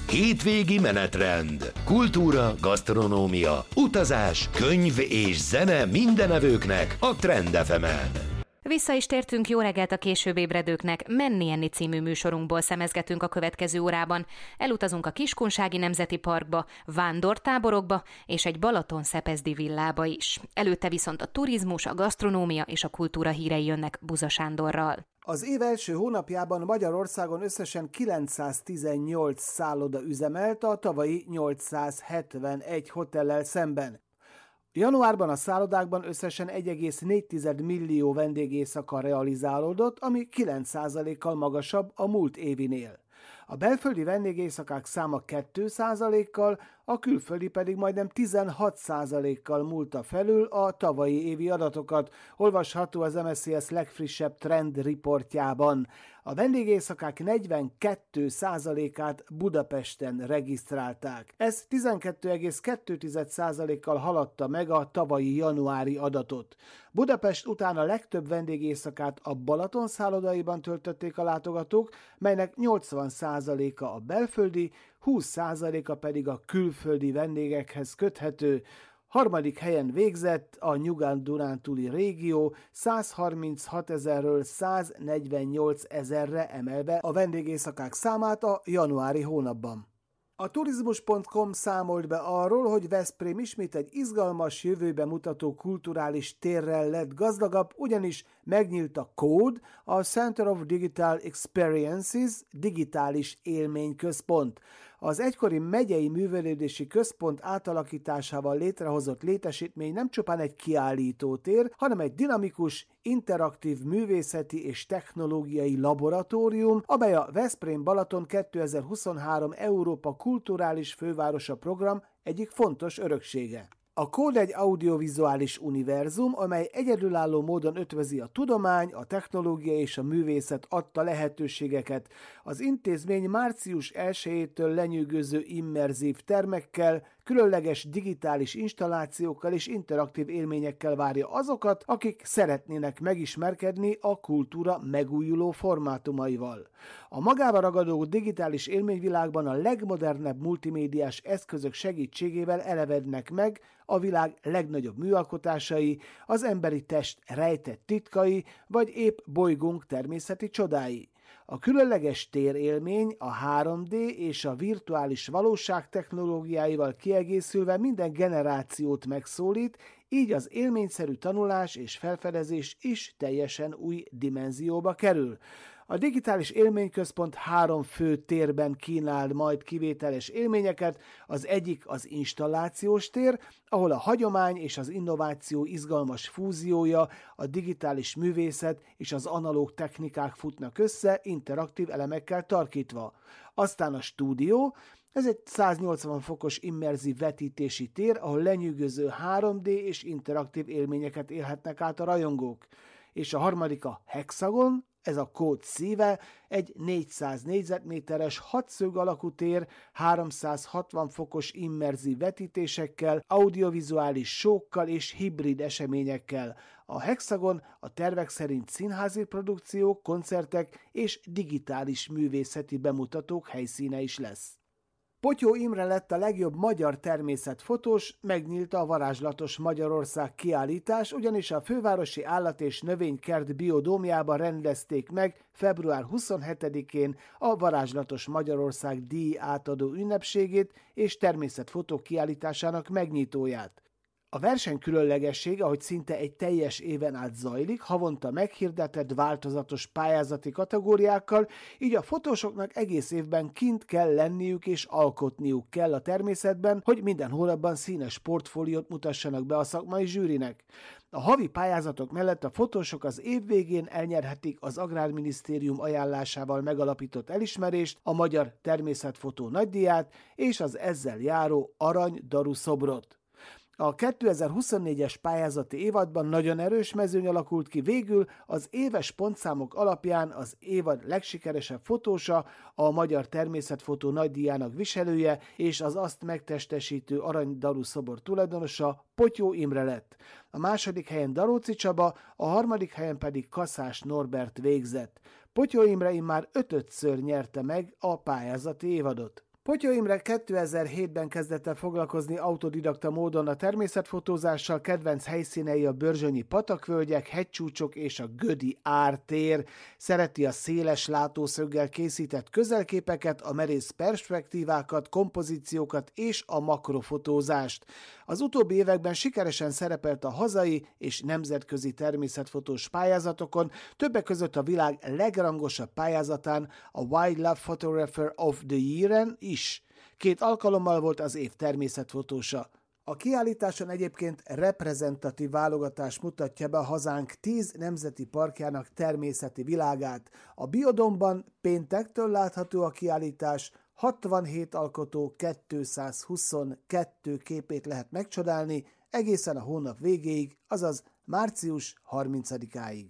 Hétvégi menetrend. Kultúra, gasztronómia, utazás, könyv és zene mindenevőknek a Trend FM-en. Vissza is tértünk, jó reggelt a később ébredőknek. Menni enni című műsorunkból szemezgetünk a következő órában. Elutazunk a Kiskunsági Nemzeti Parkba, vándortáborokba és egy Balaton-Szepezdi villába is. Előtte viszont a turizmus, a gasztronómia és a kultúra hírei jönnek Buza Sándorral. Az év első hónapjában Magyarországon összesen 918 szálloda üzemelt a tavalyi 871 hotellel szemben. Januárban a szállodákban összesen 1,4 millió vendégéjszaka realizálódott, ami 9%-kal magasabb a múlt évinél. A belföldi vendégéjszakák száma 2%-kal, a külföldi pedig majdnem 16%-kal múlta felül a tavalyi évi adatokat, olvasható az MSZS legfrissebb trend riportjában. A vendégéjszakák 42%-át Budapesten regisztrálták. Ez 12,2%-kal haladta meg a tavalyi januári adatot. Budapest után a legtöbb vendégéjszakát a Balaton szállodaiban töltötték a látogatók, melynek 80%-a a belföldi, 20%-a pedig a külföldi vendégekhez köthető. Harmadik helyen végzett a Nyugat-Dunántúli régió 136 000-ről 148 000-re emelve a vendégéjszakák számát a januári hónapban. A turizmus.com számolt be arról, hogy Veszprém ismét egy izgalmas jövőbe mutató kulturális térrel lett gazdagabb, ugyanis megnyílt a CODE, a Center of Digital Experiences digitális élményközpont. Az egykori megyei művelődési központ átalakításával létrehozott létesítmény nem csupán egy kiállítótér, hanem egy dinamikus, interaktív művészeti és technológiai laboratórium, amely a Veszprém-Balaton 2023 Európa kulturális fővárosa program egyik fontos öröksége. A CODE egy audiovizuális univerzum, amely egyedülálló módon ötvözi a tudomány, a technológia és a művészet adta lehetőségeket. Az intézmény március 1-től lenyűgöző immerzív termekkel, különleges digitális installációkkal és interaktív élményekkel várja azokat, akik szeretnének megismerkedni a kultúra megújuló formátumaival. A magába ragadó digitális élményvilágban a legmodernebb multimédiás eszközök segítségével elevednek meg a világ legnagyobb műalkotásai, az emberi test rejtett titkai, vagy épp bolygónk természeti csodái. A különleges térélmény a 3D és a virtuális valóság technológiáival kiegészülve minden generációt megszólít, így az élményszerű tanulás és felfedezés is teljesen új dimenzióba kerül. A digitális élményközpont 3 fő térben kínál majd kivételes élményeket, az egyik az installációs tér, ahol a hagyomány és az innováció izgalmas fúziója, a digitális művészet és az analóg technikák futnak össze, interaktív elemekkel tarkítva. Aztán a stúdió, ez egy 180 fokos immerzív vetítési tér, ahol lenyűgöző 3D és interaktív élményeket élhetnek át a rajongók. És a harmadik a Hexagon, ez a CODE szíve, egy 400 négyzetméteres hatszög alakú tér, 360 fokos immerzív vetítésekkel, audiovizuális show-kkal és hibrid eseményekkel. A Hexagon a tervek szerint színházi produkciók, koncertek és digitális művészeti bemutatók helyszíne is lesz. Potyó Imre lett a legjobb magyar természetfotós, megnyílt a Varázslatos Magyarország kiállítás, ugyanis a fővárosi állat- és növénykert biodómjában rendezték meg február 27-én a Varázslatos Magyarország díj átadó ünnepségét és természetfotó kiállításának megnyitóját. A verseny különlegessége, ahogy szinte egy teljes éven át zajlik, havonta meghirdetett változatos pályázati kategóriákkal, így a fotósoknak egész évben kint kell lenniük és alkotniuk kell a természetben, hogy minden hónapban színes portfóliót mutassanak be a szakmai zsűrinek. A havi pályázatok mellett a fotósok az év végén elnyerhetik az Agrárminisztérium ajánlásával megalapított elismerést, a Magyar Természetfotó Nagydíját és az ezzel járó Arany Daru szobrot. A 2024-es pályázati évadban nagyon erős mezőny alakult ki, végül az éves pontszámok alapján az évad legsikeresebb fotósa, a Magyar Természetfotó Nagydíjának viselője és az azt megtestesítő Arany Daru szobor tulajdonosa Potyó Imre lett. A második helyen Daróci Csaba, a harmadik helyen pedig Kaszás Norbert végzett. Potyó Imre immár 5-ször nyerte meg a pályázati évadot. Potyó Imre 2007-ben kezdett el foglalkozni autodidakta módon a természetfotózással, kedvenc helyszínei a Börzsönyi patakvölgyek, hegycsúcsok és a Gödi ártér. Szereti a széles látószöggel készített közelképeket, a merész perspektívákat, kompozíciókat és a makrofotózást. Az utóbbi években sikeresen szerepelt a hazai és nemzetközi természetfotós pályázatokon, többek között a világ legrangosabb pályázatán, a Wildlife Photographer of the Year-en is. 2 alkalommal volt az év természetfotósa. A kiállításon egyébként reprezentatív válogatás mutatja be a hazánk 10 nemzeti parkjának természeti világát. A Biodomban péntektől látható a kiállítás, 67 alkotó 222 képét lehet megcsodálni egészen a hónap végéig, azaz március 30-áig.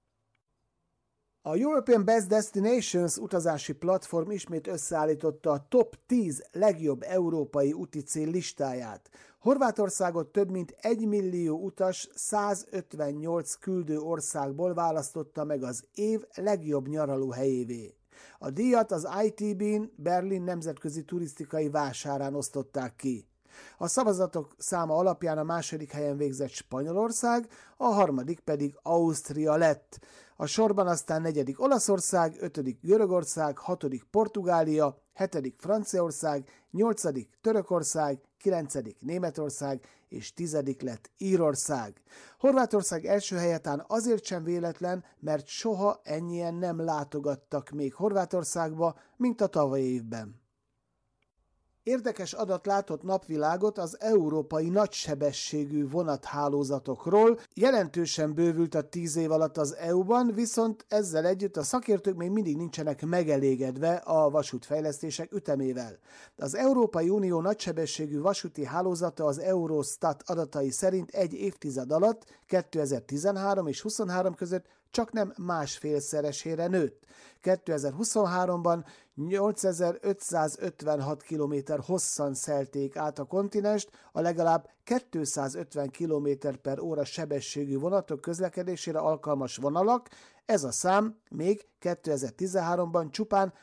A European Best Destinations utazási platform ismét összeállította a top 10 legjobb európai úti cél listáját. Horvátországot több mint 1 millió utas 158 küldő országból választotta meg az év legjobb nyaralóhelyévé. A díjat az ITB-n Berlin nemzetközi turisztikai vásárán osztották ki. A szavazatok száma alapján a második helyen végzett Spanyolország, a harmadik pedig Ausztria lett. A sorban aztán 4. Olaszország, 5. Görögország, 6. Portugália, 7. Franciaország, 8. Törökország, 9. Németország és 10. lett Írország. Horvátország első helyetán azért sem véletlen, mert soha ennyien nem látogattak még Horvátországba, mint a tavalyi évben. Érdekes adat látott napvilágot az európai nagysebességű vonathálózatokról. Jelentősen bővült a 10 év alatt az EU-ban, viszont ezzel együtt a szakértők még mindig nincsenek megelégedve a vasútfejlesztések ütemével. Az Európai Unió nagysebességű vasúti hálózata az Eurostat adatai szerint egy évtized alatt, 2013 és 2023 között csak nem másfélszeresére nőtt. 2023-ban 8556 km hosszan szelték át a kontinenst, a legalább 250 km/h sebességű vonatok közlekedésére alkalmas vonalak, ez a szám még 2013-ban csupán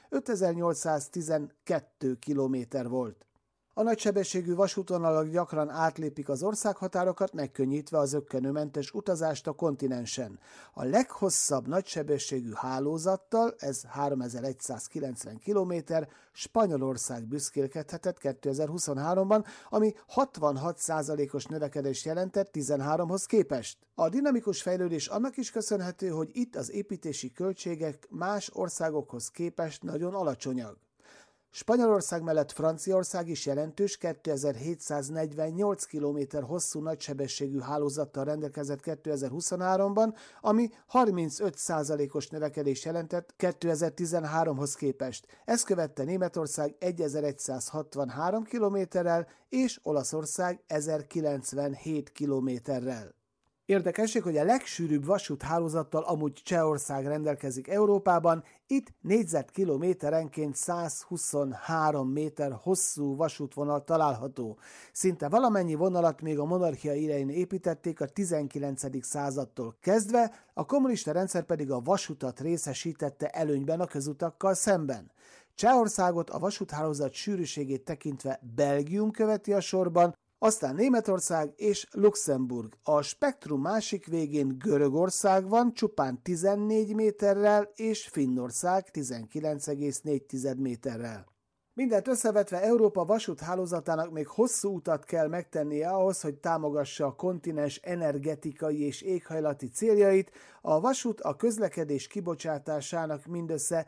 5812 km volt. A nagysebességű vasútvonalak gyakran átlépik az országhatárokat, megkönnyítve az zökkenőmentes utazást a kontinensen. A leghosszabb nagysebességű hálózattal, ez 3190 km, Spanyolország büszkélkedhetett 2023-ban, ami 66%-os növekedést jelentett 13-hoz képest. A dinamikus fejlődés annak is köszönhető, hogy itt az építési költségek más országokhoz képest nagyon alacsonyak. Spanyolország mellett Franciaország is jelentős 2748 km hosszú nagysebességű hálózattal rendelkezett 2023-ban, ami 35%-os növekedést jelentett 2013-hoz képest. Ezt követte Németország 1163 kilométerrel és Olaszország 1097 kilométerrel. Érdekesség, hogy a legsűrűbb vasúthálózattal amúgy Csehország rendelkezik Európában, itt négyzetkilométerenként 123 méter hosszú vasútvonal található. Szinte valamennyi vonalat még a monarchia idején építették a 19. századtól kezdve, a kommunista rendszer pedig a vasutat részesítette előnyben a közutakkal szemben. Csehországot a vasúthálózat sűrűségét tekintve Belgium követi a sorban, aztán Németország és Luxemburg. A spektrum másik végén Görögország van csupán 14 méterrel, és Finnország 19,4 méterrel. Mindent összevetve Európa vasúthálózatának még hosszú utat kell megtennie ahhoz, hogy támogassa a kontinens energetikai és éghajlati céljait. A vasút a közlekedés kibocsátásának mindössze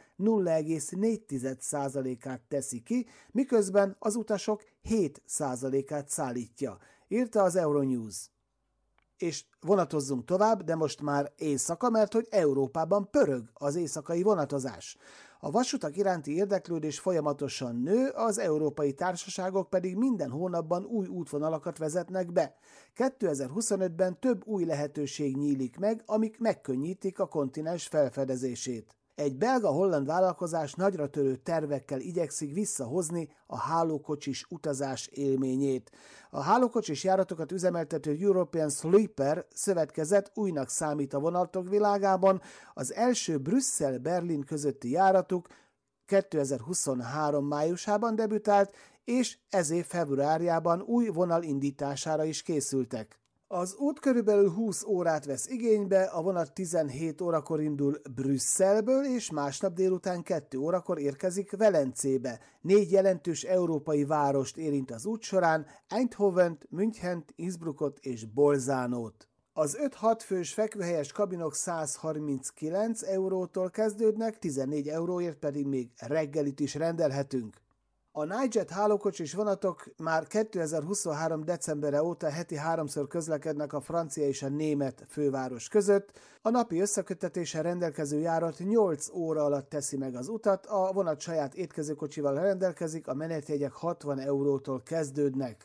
0,4%-át teszi ki, miközben az utasok 7%-át szállítja, írta az Euronews. És vonatozzunk tovább, de most már éjszaka, mert hogy Európában pörög az éjszakai vonatozás. A vasutak iránti érdeklődés folyamatosan nő, az európai társaságok pedig minden hónapban új útvonalakat vezetnek be. 2025-ben több új lehetőség nyílik meg, amik megkönnyítik a kontinens felfedezését. Egy belga-holland vállalkozás nagyra törő tervekkel igyekszik visszahozni a hálókocsis utazás élményét. A hálókocsis járatokat üzemeltető European Sleeper szövetkezet újnak számít a vonatok világában. Az első Brüsszel-Berlin közötti járatuk 2023 májusában debütált, és ez év februárjában új vonal indítására is készültek. Az út körülbelül 20 órát vesz igénybe, a vonat 17 órakor indul Brüsszelből, és másnap délután 2 órakor érkezik Velencébe. 4 jelentős európai várost érint az út során, Eindhovent, Münchent, Innsbruckot és Bolzánót. Az 5-6 fős fekvőhelyes kabinok 139 eurótól kezdődnek, 14 euróért pedig még reggelit is rendelhetünk. A Nijet hálókocsis vonatok már 2023. decemberre óta heti 3-szor közlekednek a francia és a német főváros között. A napi összeköttetéssel rendelkező járat 8 óra alatt teszi meg az utat, a vonat saját étkezőkocsival rendelkezik, a menetjegyek 60 eurótól kezdődnek.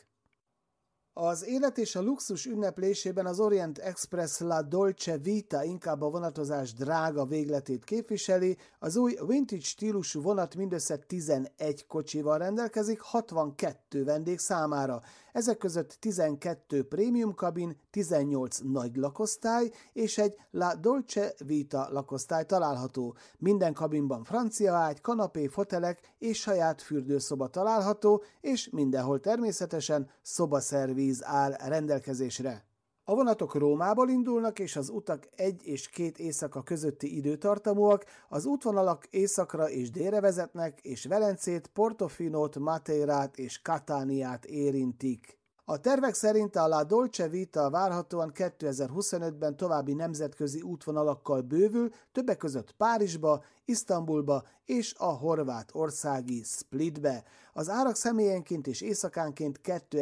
Az élet és a luxus ünneplésében az Orient Express La Dolce Vita inkább a vonatozás drága végletét képviseli, az új vintage stílusú vonat mindössze 11 kocsival rendelkezik 62 vendég számára. Ezek között 12 prémium kabin, 18 nagy lakosztály és egy La Dolce Vita lakosztály található. Minden kabinban francia ágy, kanapé, fotelek és saját fürdőszoba található, és mindenhol természetesen szobaszervíz áll rendelkezésre. A vonatok Rómából indulnak, és az utak 1 és 2 éjszaka közötti időtartamúak, az útvonalak északra és délre vezetnek, és Velencét, Portofinót, Madeirát és Cataniát érintik. A tervek szerint a La Dolce Vita várhatóan 2025-ben további nemzetközi útvonalakkal bővül, többek között Párizsba, Isztambulba és a horvátországi Splitbe. Az árak személyenként és éjszakánként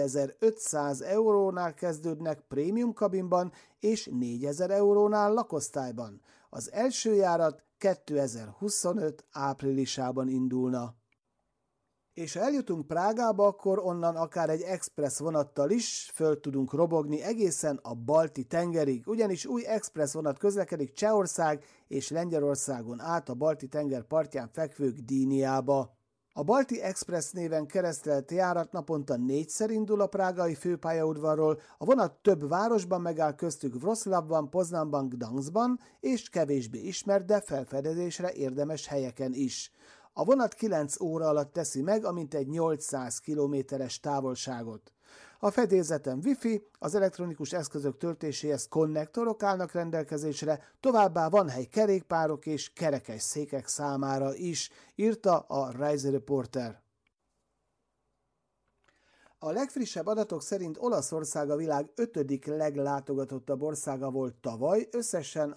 2500 eurónál kezdődnek prémium kabinban és 4000 eurónál lakosztályban. Az első járat 2025 áprilisában indulna. És ha eljutunk Prágába, akkor onnan akár egy express vonattal is föl tudunk robogni egészen a Balti-tengerig, ugyanis új express vonat közlekedik Csehország és Lengyelországon át a Balti-tenger partján fekvő Gdyniába. A Balti Express néven keresztelt járat naponta 4-szer indul a prágai főpályaudvarról, a vonat több városban megáll, köztük Wroclawban, Poznanban, Gdanskban és kevésbé ismert, de felfedezésre érdemes helyeken is. A vonat 9 óra alatt teszi meg a mintegy 800 kilométeres távolságot. A fedélzeten Wi-Fi, az elektronikus eszközök töltéséhez konnektorok állnak rendelkezésre, továbbá van hely kerékpárok és kerekes székek számára is, írta a Reise Reporter. A legfrissebb adatok szerint Olaszország a világ 5. leglátogatottabb országa volt tavaly, összesen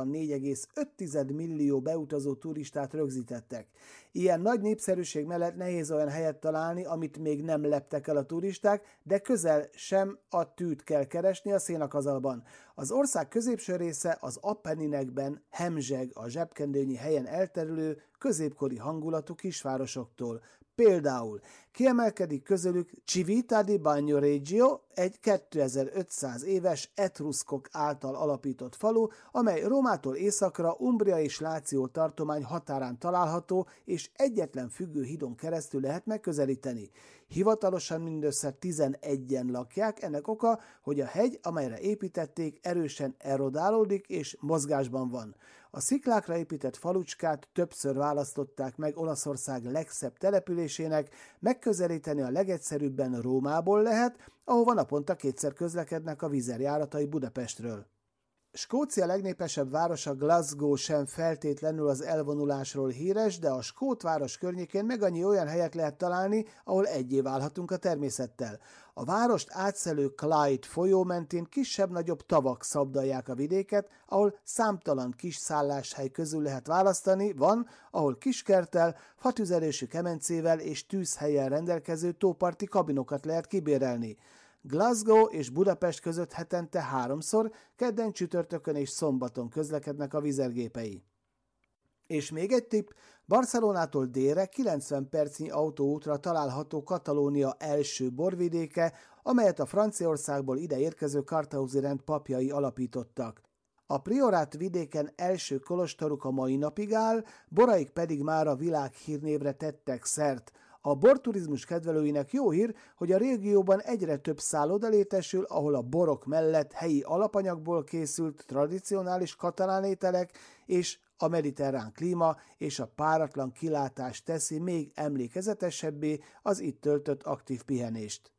64,5 millió beutazó turistát rögzítettek. Ilyen nagy népszerűség mellett nehéz olyan helyet találni, amit még nem leptek el a turisták, de közel sem a tűt kell keresni a szénakazalban. Az ország középső része az Appenninekben hemzseg a zsebkendőnyi helyen elterülő, középkori hangulatú kisvárosoktól. Például kiemelkedik közülük Civita di Bagnoregio, egy 2500 éves etruszkok által alapított falu, amely Rómától északra Umbria és Láció tartomány határán található, és egyetlen függő hídon keresztül lehet megközelíteni. Hivatalosan mindössze 11-en lakják, ennek oka, hogy a hegy, amelyre építették, erősen erodálódik és mozgásban van. A sziklákra épített falucskát többször választották meg Olaszország legszebb településének, megközelíteni a legegyszerűbben Rómából lehet, ahova naponta 2-szer közlekednek a Wizz járatai Budapestről. Skócia legnépesebb városa Glasgow sem feltétlenül az elvonulásról híres, de a skót város környékén meg annyi olyan helyet lehet találni, ahol egyé válhatunk a természettel. A várost átszelő Clyde folyó mentén kisebb-nagyobb tavak szabdalják a vidéket, ahol számtalan kis szálláshely közül lehet választani, van, ahol kiskerttel, fatüzelésű kemencével és tűzhelyen rendelkező tóparti kabinokat lehet kibérelni. Glasgow és Budapest között hetente 3-szor, kedden, csütörtökön és szombaton közlekednek a vizergépei. És még egy tipp, Barcelonától délre 90 percnyi autóútra található Katalónia első borvidéke, amelyet a Franciaországból ide érkező karthauzi rend papjai alapítottak. A Priorat vidéken első kolostoruk a mai napig áll, boraik pedig már a világhírnévre tettek szert. A borturizmus kedvelőinek jó hír, hogy a régióban egyre több szálloda létesül, ahol a borok mellett helyi alapanyagból készült tradicionális katalán ételek és A mediterrán klíma és a páratlan kilátás teszi még emlékezetesebbé az itt töltött aktív pihenést.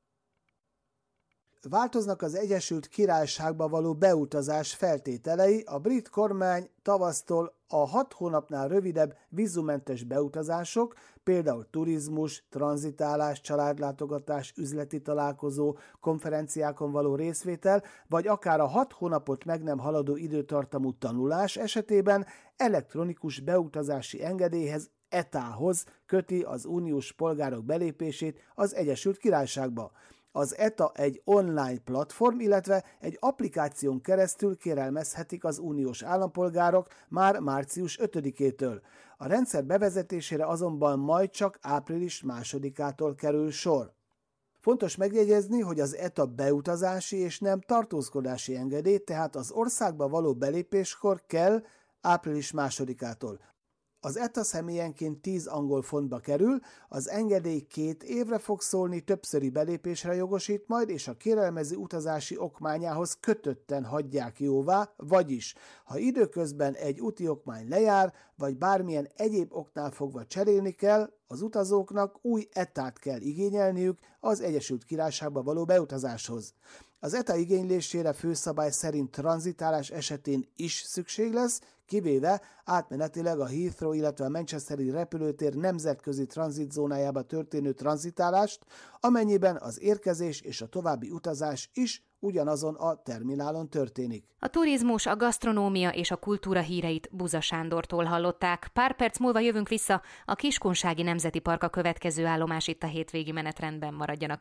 Változnak az Egyesült Királyságba való beutazás feltételei, a brit kormány tavasztól a 6 hónapnál rövidebb vízummentes beutazások, például turizmus, tranzitálás, családlátogatás, üzleti találkozó, konferenciákon való részvétel, vagy akár a 6 hónapot meg nem haladó időtartamú tanulás esetében elektronikus beutazási engedélyhez, ETA-hoz köti az uniós polgárok belépését az Egyesült Királyságba. Az ETA egy online platform, illetve egy applikáción keresztül kérelmezhetik az uniós állampolgárok már március 5-től. A rendszer bevezetésére azonban majd csak április 2-től kerül sor. Fontos megjegyezni, hogy az ETA beutazási és nem tartózkodási engedély, tehát az országba való belépéskor kell április 2-től. Az ETA személyenként 10 angol fontba kerül, az engedély 2 évre fog szólni, többszöri belépésre jogosít majd, és a kérelmező utazási okmányához kötötten hagyják jóvá, vagyis, ha időközben egy úti okmány lejár, vagy bármilyen egyéb oknál fogva cserélni kell, az utazóknak új ETA-t kell igényelniük az Egyesült Királyságba való beutazáshoz. Az ETA igénylésére főszabály szerint tranzitálás esetén is szükség lesz, kivéve átmenetileg a Heathrow, illetve a Manchesteri repülőtér nemzetközi tranzitzónájába történő tranzitálást, amennyiben az érkezés és a további utazás is ugyanazon a terminálon történik. A turizmus, a gasztronómia és a kultúra híreit Buza Sándortól hallották. Pár perc múlva jövünk vissza, a Kiskunsági Nemzeti Park a következő állomás itt a hétvégi menetrendben, maradjanak